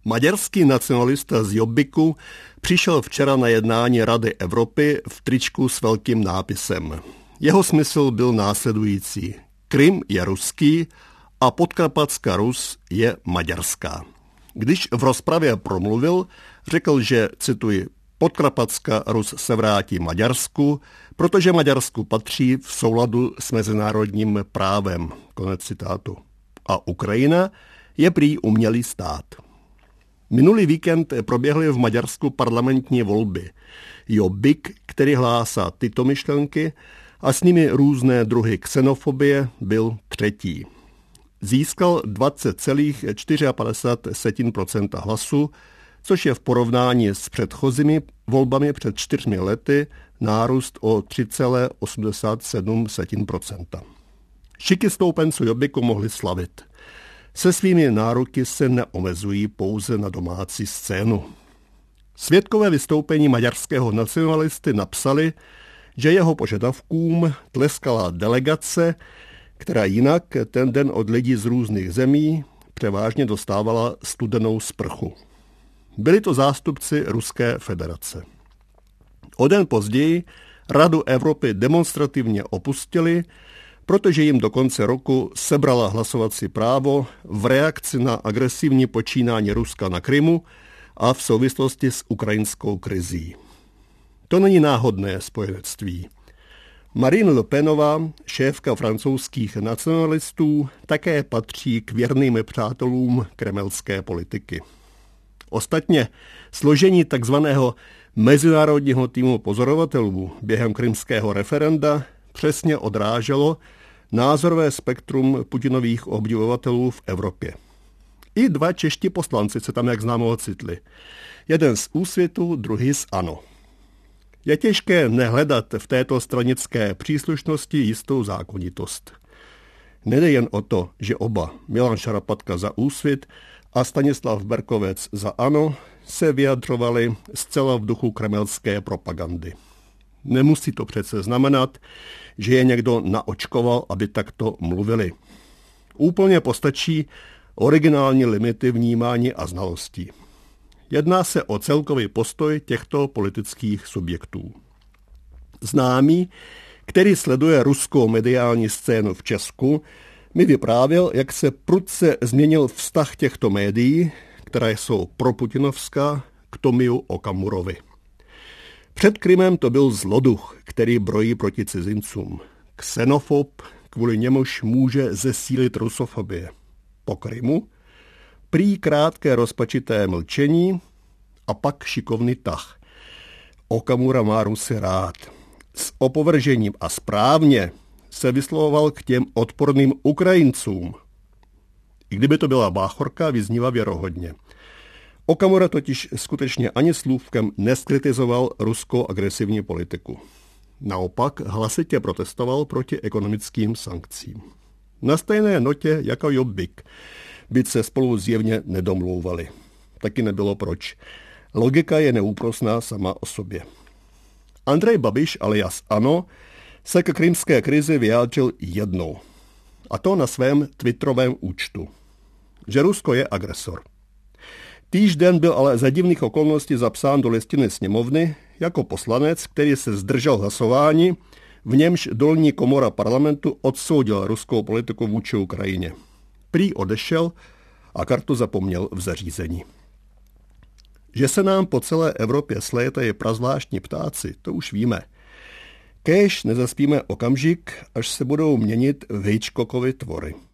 Maďarský nacionalista z Jobbiku přišel včera na jednání Rady Evropy v tričku s velkým nápisem. Jeho smysl byl následující. Krym je ruský a Podkarpatská Rus je maďarská. Když v rozpravě promluvil, řekl, že, cituji, Podkarpatská Rus se vrátí Maďarsku, protože Maďarsku patří v souladu s mezinárodním právem. Konec citátu. A Ukrajina je prý umělý stát. Minulý víkend proběhly v Maďarsku parlamentní volby. Jobbik, který hlásá tyto myšlenky a s nimi různé druhy xenofobie, byl třetí. Získal 20,54% hlasů, což je v porovnání s předchozími volbami před 4 lety nárůst o 3,87%. Šiky stoupenců Jobbiku mohli slavit. Se svými nároky se neomezují pouze na domácí scénu. Svědkové vystoupení maďarského nacionalisty napsali, že jeho požadavkům tleskala delegace, která jinak ten den od lidí z různých zemí převážně dostávala studenou sprchu. Byli to zástupci Ruské federace. O den později Radu Evropy demonstrativně opustili, protože jim do konce roku sebrala hlasovací právo v reakci na agresivní počínání Ruska na Krymu a v souvislosti s ukrajinskou krizí. To není náhodné spojenectví. Marine Le Penová, šéfka francouzských nacionalistů, také patří k věrným přátelům kremelské politiky. Ostatně složení takzvaného mezinárodního týmu pozorovatelů během krymského referenda přesně odráželo názorové spektrum Putinových obdivovatelů v Evropě. I 2 čeští poslanci se tam, jak známo, ocitli. Jeden z Úsvitu, druhý z ANO. Je těžké nehledat v této stranické příslušnosti jistou zákonitost. Nejde jen o to, že oba, Milan Šarapatka za Úsvit a Stanislav Berkovec za ANO, se vyjadřovali zcela v duchu kremelské propagandy. Nemusí to přece znamenat, že je někdo naočkoval, aby takto mluvili. Úplně postačí originální limity vnímání a znalostí. Jedná se o celkový postoj těchto politických subjektů. Známý, který sleduje ruskou mediální scénu v Česku, mi vyprávěl, jak se prudce změnil vztah těchto médií, která jsou proputinovská, k Tomiu Okamurovi. Před Krymem to byl zloduch, který brojí proti cizincům. Xenofob, kvůli němuž může zesílit rusofobie. Po Krymu prý krátké rozpačité mlčení a pak šikovný tah. Okamura má Rusy rád. S opovržením a správně se vyslovoval k těm odporným Ukrajincům. I kdyby to byla báchorka, vyznívá věrohodně. Okamura totiž skutečně ani slůvkem neskritizoval ruskou agresivní politiku. Naopak hlasitě protestoval proti ekonomickým sankcím. Na stejné notě jako Jobbik, byť se spolu zjevně nedomlouvali. Taky nebylo proč. Logika je neúprosná sama o sobě. Andrej Babiš alias ANO se k krymské krizi vyjádřil jednou. A to na svém twitterovém účtu. Že Rusko je agresor. Týž den byl ale za divných okolností zapsán do listiny sněmovny jako poslanec, který se zdržel hlasování, v němž dolní komora parlamentu odsoudil ruskou politiku vůči Ukrajině. Prý odešel a kartu zapomněl v zařízení. Že se nám po celé Evropě slétají prazvláštní ptáci, to už víme. Kéž nezaspíme okamžik, až se budou měnit v Hitchcockovy tvory.